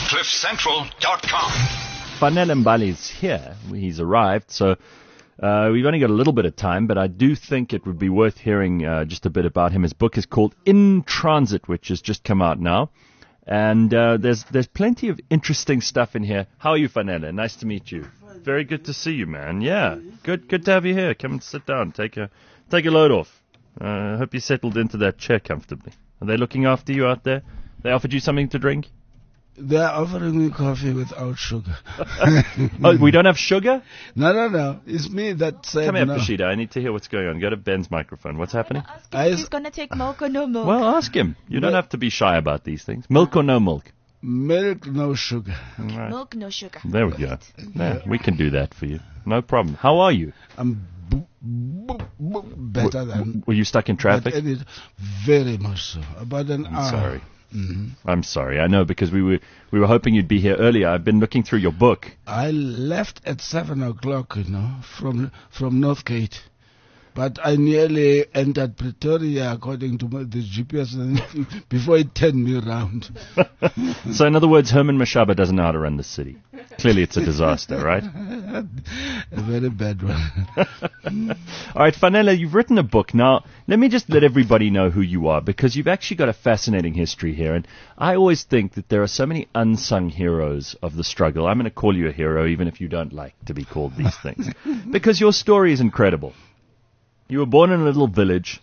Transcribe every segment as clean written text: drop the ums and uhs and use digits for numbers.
CliffCentral.com. Fanele Mbali's here. He's arrived, so we've only got a little bit of time, but I do think it would be worth hearing just a bit about him. His book is called In Transit, which has just come out now. And there's plenty of interesting stuff in here. How are you, Fanele? Nice to meet you. Very good to see you, man. Yeah, good to have you here. Come and sit down. Take a load off. I hope you settled into that chair comfortably. Are they looking after you out there? They offered you something to drink? They're offering me coffee without sugar. Oh, we don't have sugar? No. It's me that said Come here, no. Pashida. I need to hear what's going on. Go to Ben's microphone. What's happening? Ask him if he's going to take milk or no milk. Well, ask him. You don't have to be shy about these things. Milk or no milk? Milk, no sugar. Right. Milk, no sugar. There we go. Yeah, we can do that for you. No problem. How are you? I'm better than... Were you stuck in traffic? Very much so. About an hour. I'm sorry. I'm sorry. I know, because we were hoping you'd be here earlier. I've been looking through your book. I left at 7 o'clock, from Northgate. But I nearly entered Pretoria according to the GPS before it turned me around. So in other words, Herman Mashaba doesn't know how to run the city. Clearly it's a disaster, right? A very bad one. All right, Fanele, you've written a book. Now, let me just let everybody know who you are, because you've actually got a fascinating history here. And I always think that there are so many unsung heroes of the struggle. I'm going to call you a hero, even if you don't like to be called these things, because your story is incredible. You were born in a little village,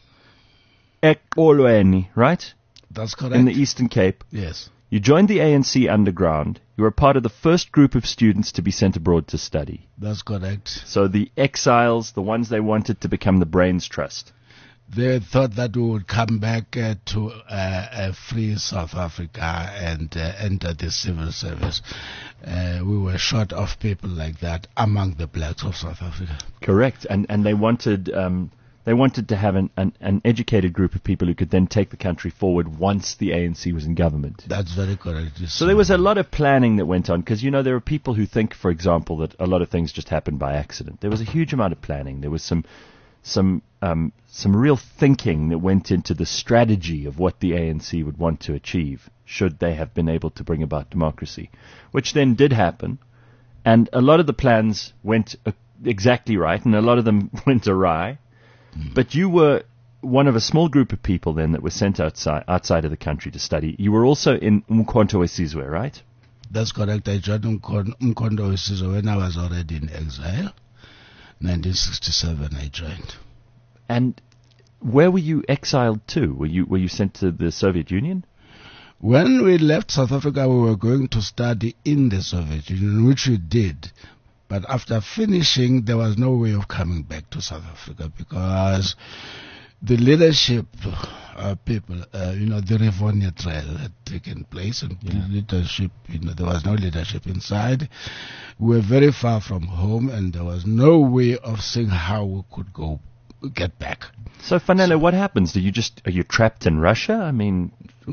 Ekolweni, right? That's correct. In the Eastern Cape. Yes. You joined the ANC underground. You were part of the first group of students to be sent abroad to study. That's correct. So the exiles, the ones they wanted to become the Brains Trust. They thought that we would come back to a free South Africa and enter the civil service. We were short of people like that among the blacks of South Africa. Correct, and they wanted to have an educated group of people who could then take the country forward once the ANC was in government. That's very correct. So there was a lot of planning that went on, because there are people who think, for example, that a lot of things just happened by accident. There was a huge amount of planning. There was some real thinking that went into the strategy of what the ANC would want to achieve should they have been able to bring about democracy, which then did happen. And a lot of the plans went exactly right, and a lot of them went awry. But you were one of a small group of people then that were sent outside of the country to study. You were also in Umkhonto we Sizwe, right? That's correct. I joined Umkhonto we Sizwe when I was already in exile. 1967 I joined. And where were you exiled to? Were you sent to the Soviet Union? When we left South Africa, we were going to study in the Soviet Union, which we did. But after finishing, there was no way of coming back to South Africa, because the leadership people, the Rivonia trial had taken place, and leadership, there was no leadership inside. We were very far from home, and there was no way of seeing how we could get back. So, Fanele, what happens? Are you trapped in Russia? I mean,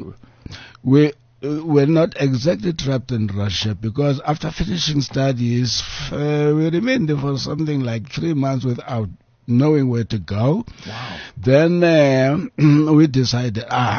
we're not exactly trapped in Russia, because after finishing studies, we remained there for something like 3 months without knowing where to go. Wow. Then we decided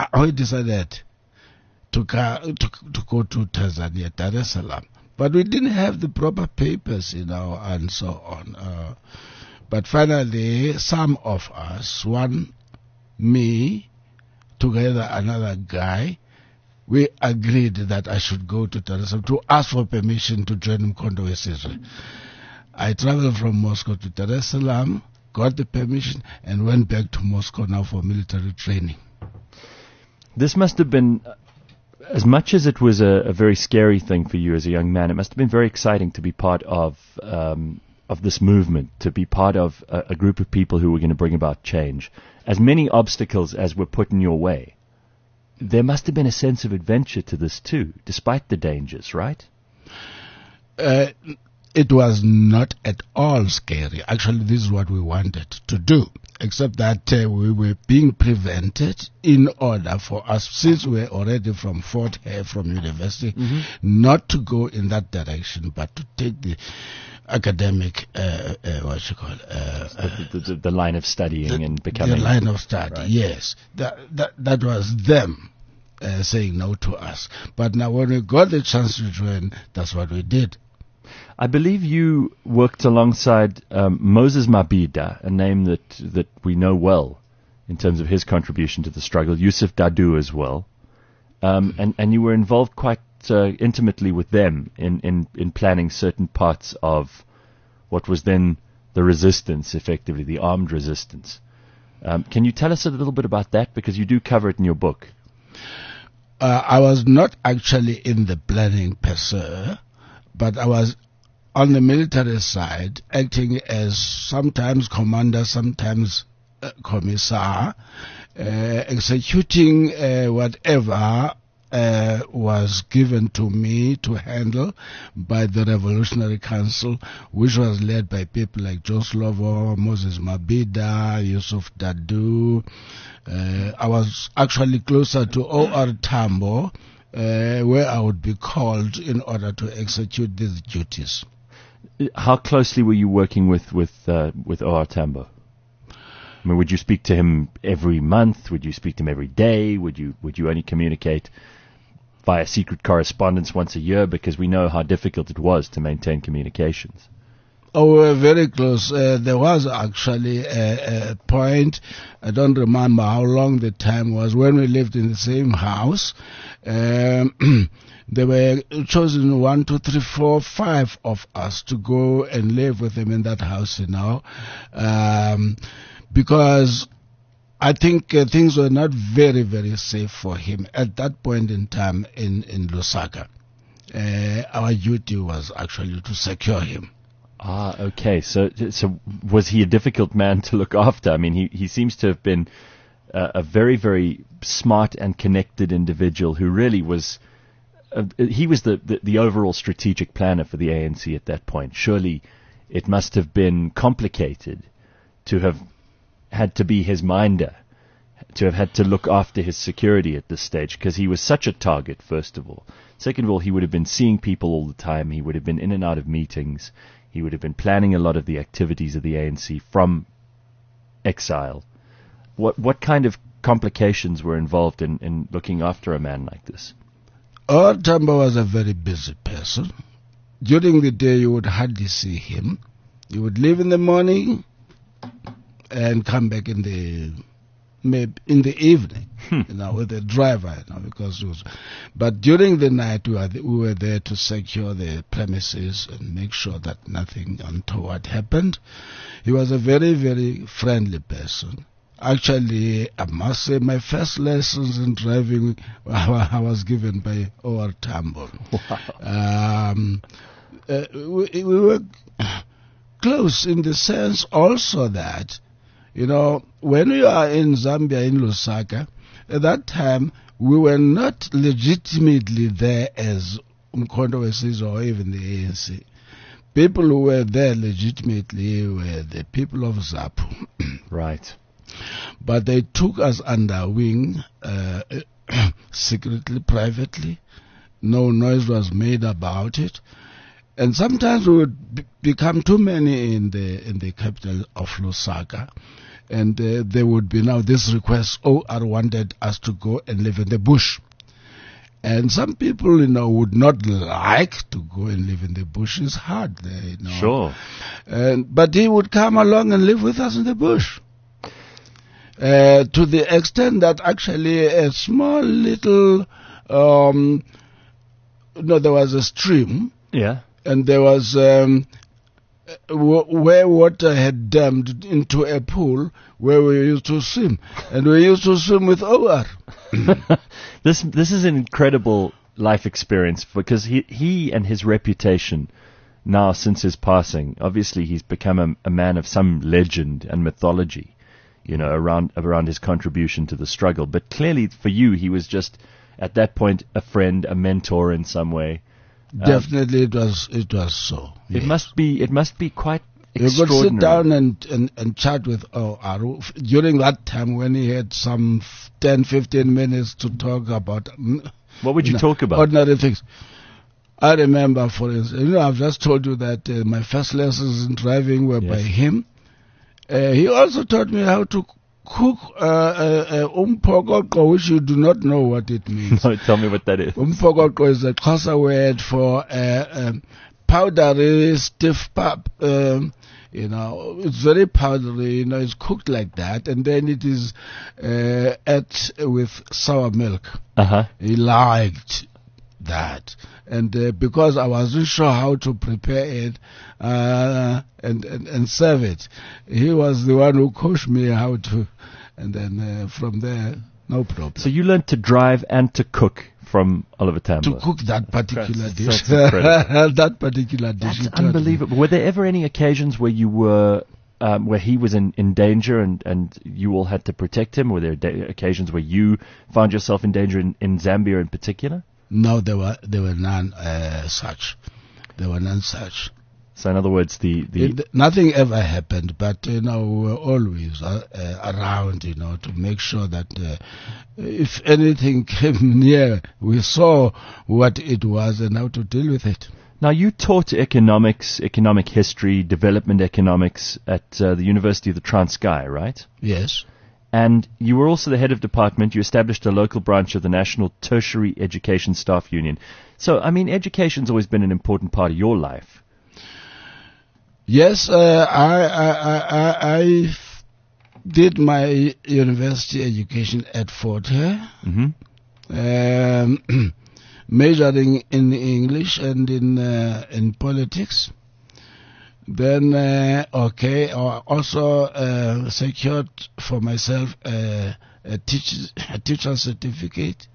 to go to Tanzania, Dar es Salaam. But we didn't have the proper papers, and so on. But finally, some of us, me, together another guy, we agreed that I should go to Dar es Salaam to ask for permission to join Umkhonto we Sizwe. I traveled from Moscow to Dar es Salaam, got the permission, and went back to Moscow now for military training. This must have been, as much as it was a very scary thing for you as a young man, it must have been very exciting to be part of this movement, to be part of a group of people who were going to bring about change. As many obstacles as were put in your way, there must have been a sense of adventure to this too, despite the dangers, right? It was not at all scary. Actually, this is what we wanted to do, except that we were being prevented in order for us, since we were already from Fort Hare, from university, not to go in that direction, but to take the academic, the line of studying and becoming... The line of study, right. Yes. That was them. saying no to us. But now when we got the chance to join, that's what we did. I believe you worked alongside Moses Mabhida, a name that we know well in terms of his contribution to the struggle, Yusuf Dadoo as well. And you were involved quite intimately with them in planning certain parts of what was then the resistance, effectively, the armed resistance. Can you tell us a little bit about that? Because you do cover it in your book. I was not actually in the planning per se, but I was on the military side, acting as sometimes commander, sometimes commissar, executing whatever was given to me to handle by the Revolutionary Council, which was led by people like Joe Slovo, Moses Mabhida, Yusuf Dadoo. I was actually closer to O.R. Tambo, where I would be called in order to execute these duties. How closely were you working with O.R. Tambo? I mean, would you speak to him every month? Would you speak to him every day? Would you only communicate via secret correspondence once a year? Because we know how difficult it was to maintain communications. Oh, we were very close. There was actually a point, I don't remember how long the time was, when we lived in the same house. They were chosen 1, 2, 3, 4, 5 of us to go and live with him in that house, because I think things were not very, very safe for him at that point in time in Lusaka. Our duty was actually to secure him. Ah, okay. So was he a difficult man to look after? I mean, he seems to have been a very, very smart and connected individual who really was. He was the overall strategic planner for the ANC at that point. Surely it must have been complicated to have had to be his minder, to have had to look after his security at this stage, because he was such a target, first of all. Second of all, he would have been seeing people all the time. He would have been in and out of meetings. He would have been planning a lot of the activities of the ANC from exile. What kind of complications were involved in looking after a man like this? O.R. Tambo was a very busy person. During the day, you would hardly see him. He would leave in the morning and come back in the evening, with the driver, because it was. But during the night, we were there to secure the premises and make sure that nothing untoward happened. He was a very, very friendly person. Actually, I must say my first lessons in driving I was given by O.R. Tambo. Wow. We were close in the sense also that, when we are in Zambia, in Lusaka, at that time, we were not legitimately there as Umkhonto weSizwe or even the ANC. People who were there legitimately were the people of ZAPU. Right. But they took us under wing, secretly, privately. No noise was made about it. And sometimes we would become too many in the capital of Lusaka. And there would be now this request, O.R. wanted us to go and live in the bush. And some people, would not like to go and live in the bush. It's hard there, Sure. But he would come along and live with us in the bush. To the extent that actually a small little, there was a stream. Yeah. And there was where water had dammed into a pool where we used to swim. And we used to swim with O.R. This is an incredible life experience, because he and his reputation now, since his passing, obviously he's become a man of some legend and mythology, around his contribution to the struggle. But clearly for you, he was just, at that point, a friend, a mentor in some way. Definitely it was so. It Yes. must be quite You could extraordinary. sit down and chat with O.R. during that time when he had some 10, 15 minutes to talk about. What would you talk about? Ordinary things. I remember, for instance, I've just told you that my first lessons in driving were by him. He also taught me how to cook umpokoqo, which you do not know what it means. No, tell me what that is. Umpokoqo is a Xhosa word for powdery, stiff pap. It's very powdery, it's cooked like that, and then it is ate with sour milk. Uh-huh. He liked that. And because I wasn't sure how to prepare it and serve it, he was the one who coached me how to, and then from there, no problem. So you learned to drive and to cook from Oliver Tambo. To cook that particular dish. That's incredible. That particular dish. That's unbelievable. Were there ever any occasions where you were, where he was in danger and you all had to protect him? Were there occasions where you found yourself in danger in Zambia in particular? No, there were none such. There were none such. So in other words, nothing ever happened, but we were always around, to make sure that if anything came near, we saw what it was and how to deal with it. Now, you taught economics, economic history, development economics at the University of the Transkei, right? Yes. And you were also the head of department. You established a local branch of the National Tertiary Education Staff Union. So, I mean, education's always been an important part of your life. Yes, I did my university education at Fort Hare, majoring in English and in politics. Then, I also secured for myself a teacher certificate.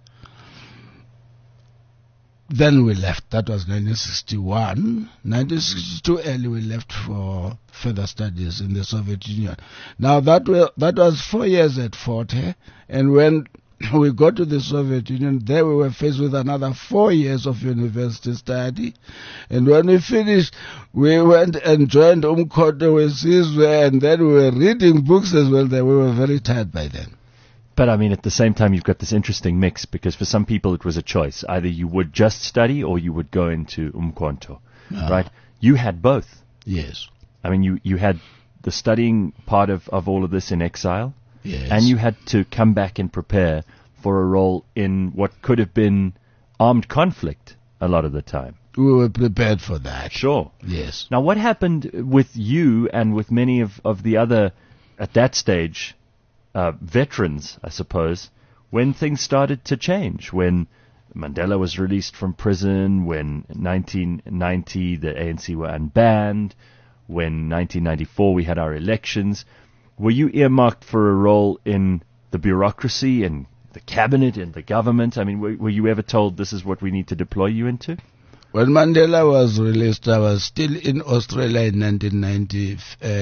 Then we left. That was 1961. 1962 early we left for further studies in the Soviet Union. Now that was 4 years at Fort Hare, and when we got to the Soviet Union, there we were faced with another 4 years of university study. And when we finished, we went and joined Umkhonto weSizwe, and then we were reading books as well. We were very tired by then. But I mean, at the same time, you've got this interesting mix, because for some people it was a choice. Either you would just study or you would go into Umkhonto, right? You had both. Yes. I mean, you had the studying part of all of this in exile. Yes. And you had to come back and prepare for a role in what could have been armed conflict a lot of the time. We were prepared for that. Sure. Yes. Now, what happened with you and with many of the other, at that stage, veterans, I suppose, when things started to change, when Mandela was released from prison, when 1990 the ANC were unbanned, when 1994 we had our elections? Were you earmarked for a role in the bureaucracy and the cabinet and the government? I mean, were you ever told this is what we need to deploy you into? When Mandela was released, I was still in Australia in 1990.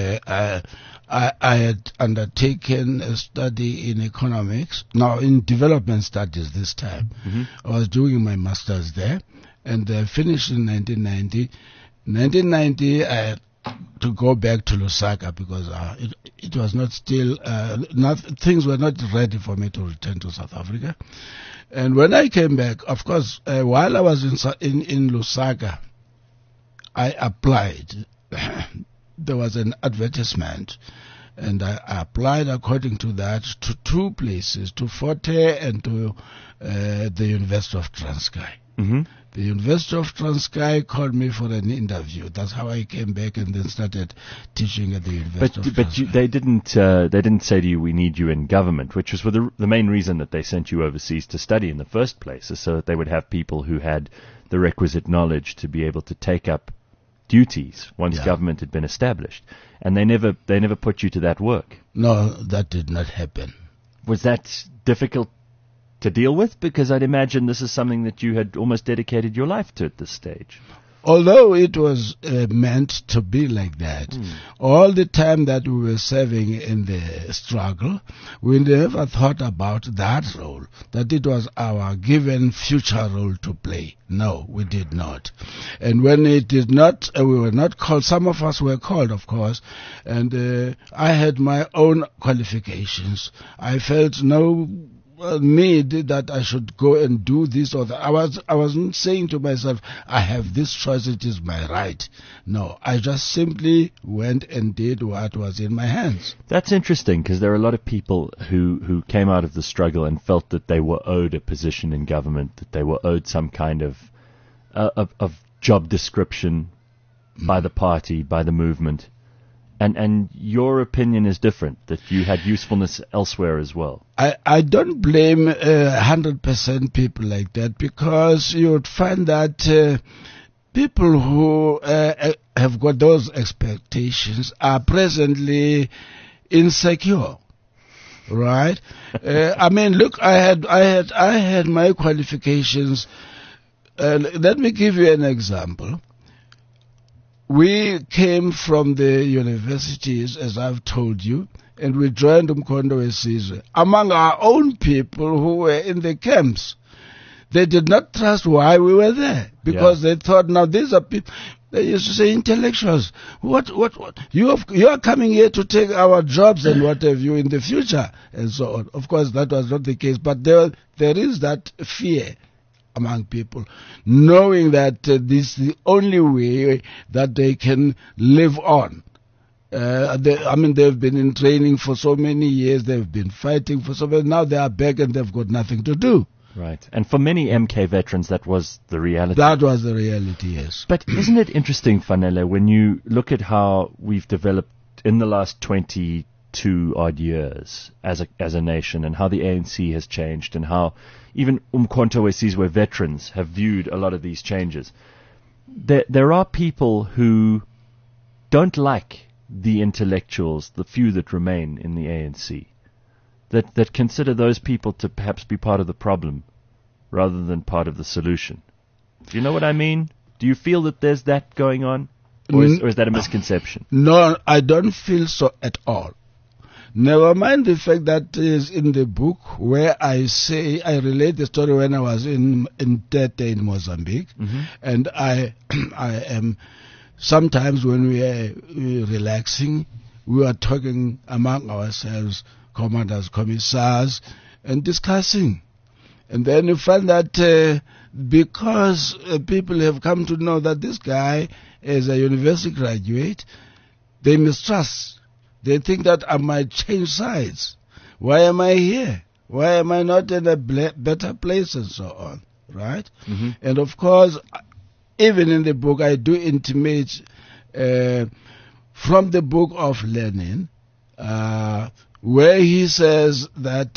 I had undertaken a study in economics, now in development studies this time. Mm-hmm. I was doing my master's there, and finished in 1990. 1990, I had to go back to Lusaka because it was not still, things were not ready for me to return to South Africa. And when I came back, of course, while I was in Lusaka, I applied. There was an advertisement, and I applied according to that to two places, to Fort Hare and to the University of Transkei. Mm-hmm. The University of Transkei called me for an interview. That's how I came back and then started teaching at the University of Transkei. But they didn't say to you, we need you in government, which was the main reason that they sent you overseas to study in the first place, is so that they would have people who had the requisite knowledge to be able to take up duties once government had been established. And they never put you to that work. No, that did not happen. Was that difficult to deal with? Because I'd imagine this is something that you had almost dedicated your life to at this stage. Although it was meant to be like that, all the time that we were serving in the struggle, we never thought about that role, that it was our given future role to play. No, we did not. And when it did not, we were not called. Some of us were called, of course, and I had my own qualifications. I felt no need that I should go and do this or that. I wasn't saying to myself, I have this choice, it is my right. No, I just simply went and did what was in my hands. That's interesting, because there are a lot of people who came out of the struggle and felt that they were owed a position in government, that they were owed some kind of job description by the party, by the movement. And your opinion is different, that you had usefulness elsewhere as well. I don't blame 100% people like that, because you would find that people who have got those expectations are presently insecure, right? I mean, look, I had my qualifications. Let me give you an example. We came from the universities, as I've told you, and we joined Umkhonto weSizwe among our own people who were in the camps. They did not trust why we were there, because they thought, now these are people, they used to say, intellectuals, what, you are coming here to take our jobs and what have you in the future, and so on. Of course, that was not the case, but there is that fear among people, knowing that this is the only way that they can live on. They've been in training for so many years, they've been fighting for so many, now they are back and they've got nothing to do. Right. And for many MK veterans, that was the reality. That was the reality, yes. But isn't it interesting, Fanele, when you look at how we've developed in the last 22 odd years as a nation, and how the ANC has changed, and how even Umkhonto weSizwe veterans have viewed a lot of these changes. There are people who don't like the intellectuals, the few that remain in the ANC, that consider those people to perhaps be part of the problem rather than part of the solution. Do you know what I mean? Do you feel that there's that going on? Or is that a misconception? No, I don't feel so at all. Never mind the fact that is in the book where I relate the story when I was in Tete in Mozambique, and I am sometimes when we are relaxing, we are talking among ourselves, commanders, commissars, and discussing. And then you find that because people have come to know that this guy is a university graduate, they mistrust. They think that I might change sides. Why am I here? Why am I not in a better place, and so on, right? And of course, even in the book, I do intimate from the book of Lenin, where he says that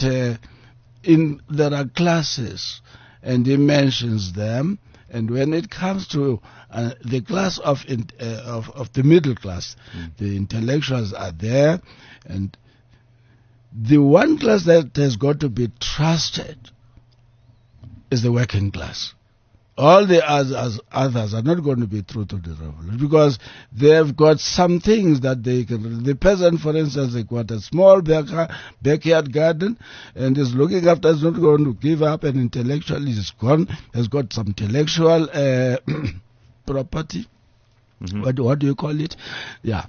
there are classes, and he mentions them. And when it comes to the class of the middle class, the intellectuals are there, and the one class that has got to be trusted is the working class. All the others are not going to be true to the revolution, because they've got some things that they can. The peasant, for instance, they got a small backyard garden and is looking after, is not going to give up, and intellectually is gone, has got some intellectual property. What do you call it? Yeah.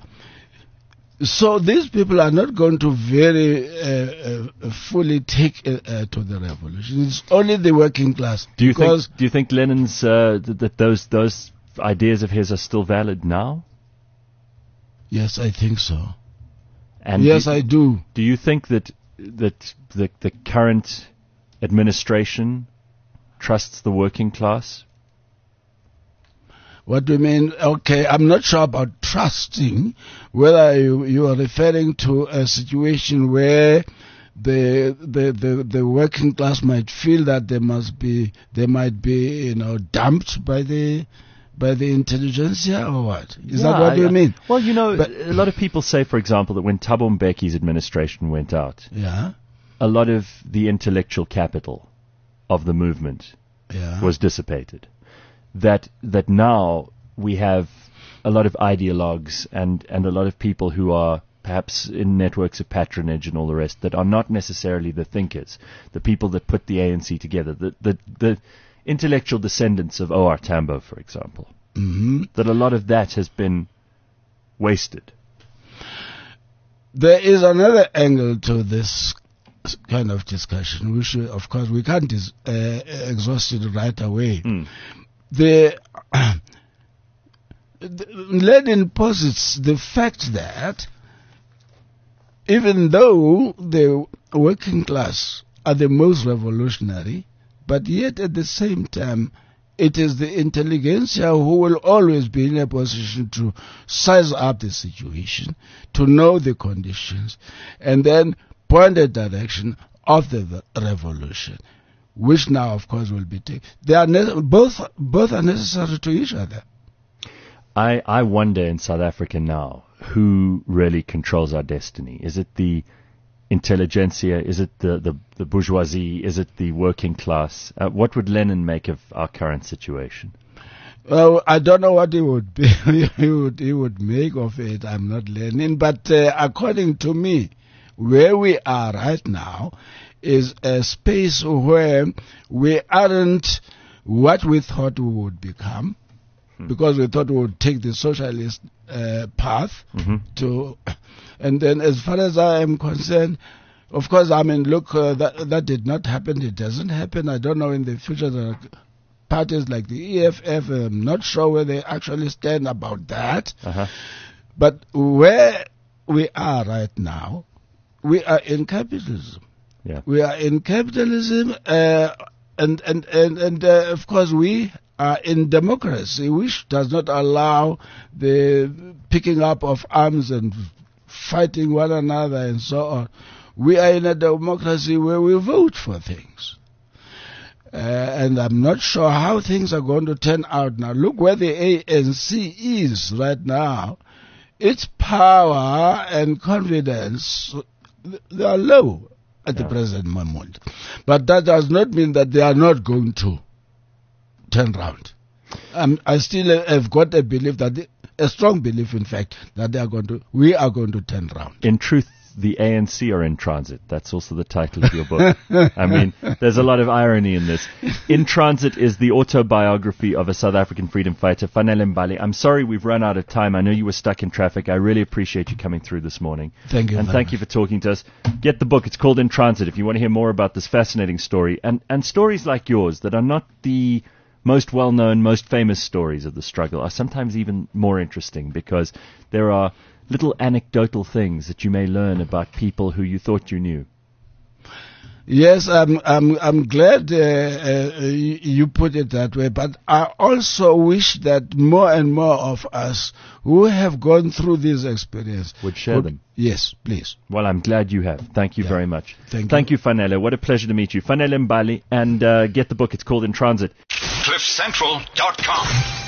So these people are not going to very fully take to the revolution. It's only the working class. Do you think Lenin's that those ideas of his are still valid now? Yes, I think so. And yes, I do. Do you think that the current administration trusts the working class? What do you mean? Okay, I'm not sure about trusting, whether you are referring to a situation where the working class might feel that they might be dumped by the intelligentsia, or what? Is that what you mean? Well, a lot of people say, for example, that when Thabo Mbeki's administration went out, a lot of the intellectual capital of the movement was dissipated. That now we have a lot of ideologues and a lot of people who are perhaps in networks of patronage and all the rest, that are not necessarily the thinkers, the people that put the ANC together, the intellectual descendants of O.R. Tambo, for example. That a lot of that has been wasted. There is another angle to this kind of discussion. We should, of course, we can't exhaust it right away. Lenin posits the fact that even though the working class are the most revolutionary, but yet at the same time, it is the intelligentsia who will always be in a position to size up the situation, to know the conditions, and then point the direction of the revolution, which now, of course, will be taken. They are both are necessary to each other. I wonder in South Africa now who really controls our destiny. Is it the intelligentsia? Is it the bourgeoisie? Is it the working class? What would Lenin make of our current situation? Well, I don't know what he would be. he would make of it. I'm not Lenin, but according to me, where we are right now is a space where we aren't what we thought we would become, because we thought we would take the socialist path to, and then as far as I am concerned, of course, I mean, look, that did not happen. It doesn't happen. I don't know in the future the parties like the EFF, I'm not sure where they actually stand about that. But where we are right now, we are in capitalism. Yeah. We are in capitalism, and of course we are in democracy, which does not allow the picking up of arms and fighting one another and so on. We are in a democracy where we vote for things. And I'm not sure how things are going to turn out now. Look where the ANC is right now. Its power and confidence, they are low at the present moment. But that does not mean that they are not going to turn round. I still have got a belief a strong belief, in fact, that we are going to turn round. In truth, the ANC are in transit. That's also the title of your book. I mean, there's a lot of irony in this. In Transit is the autobiography of a South African freedom fighter, Fanele Mbali. I'm sorry we've run out of time. I know you were stuck in traffic. I really appreciate you coming through this morning. Thank you. And thank you for talking to us. Get the book. It's called In Transit if you want to hear more about this fascinating story. And stories like yours that are not the most well-known, most famous stories of the struggle are sometimes even more interesting because there are little anecdotal things that you may learn about people who you thought you knew. Yes, I'm glad you put it that way, but I also wish that more and more of us who have gone through this experience would share them. Yes, please. Well, I'm glad you have. Thank you very much. Thank you, Fanele. What a pleasure to meet you. Fanele Mbali, and get the book. It's called In Transit. CliffCentral.com